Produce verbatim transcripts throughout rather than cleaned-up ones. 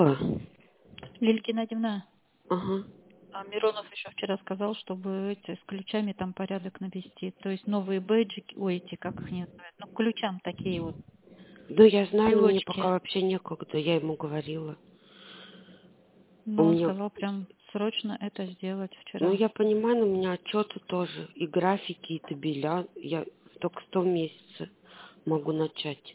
А, Лилия Геннадьевна, Ага. а Миронов еще вчера сказал, чтобы эти, с ключами там порядок навести. То есть новые бейджики, ой, эти, как их не называют, ну, к ключам такие вот, Ну, я знаю, но мне пока брелочки. вообще некогда, я ему говорила. У Но он меня, сказал прям срочно это сделать ну, вчера. я понимаю, но у меня отчеты тоже, и графики, и табеля. Я только с того месяца могу начать.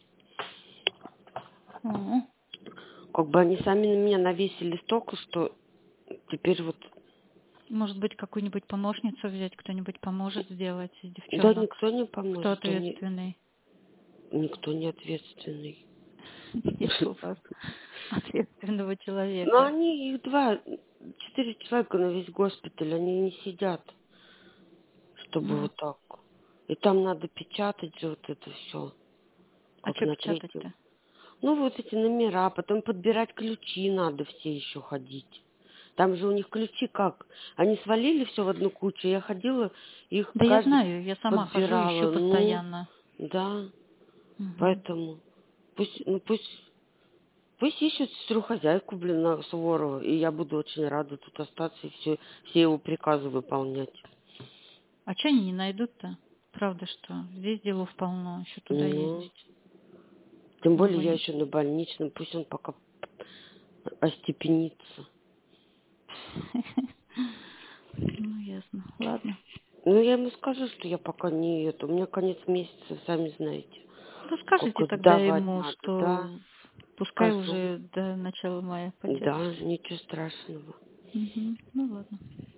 О, Как бы они сами на меня навесили столько, что теперь вот... может быть, какую-нибудь помощницу взять, кто-нибудь поможет сделать из Да, девчонок. никто не Кто поможет, они... ответственный? Никто не ответственный. Нет у вас ответственного Но человека. они, их два, четыре человека на весь госпиталь, они не сидят, чтобы М. вот так. И там надо печатать же вот это все, А как что на третьем. печатать-то? Ну, вот эти номера, потом подбирать ключи надо все еще ходить. Там же у них ключи как? Они свалили все в одну кучу, я ходила, их Да я каждый знаю, я сама хожу, ищу подбирала. Ну, постоянно. да, Мгм. поэтому пусть, ну пусть, пусть ищут сестру-хозяйку, блин, на Суворова, и я буду очень рада тут остаться и все, все его приказы выполнять. А что они не найдут-то? Правда, что здесь делов полно, еще туда Ну, ездить. тем более я Ой. еще на больничном, пусть он пока остепенится. Ну, ясно. Ладно. Ну, я ему скажу, что я пока не это. У меня конец месяца, сами знаете. Ну, Как скажите тогда сдавать ему, надо, да? что пускай Скажу. уже до начала мая Да, потерпит. ничего страшного. Мгм. Ну, ладно.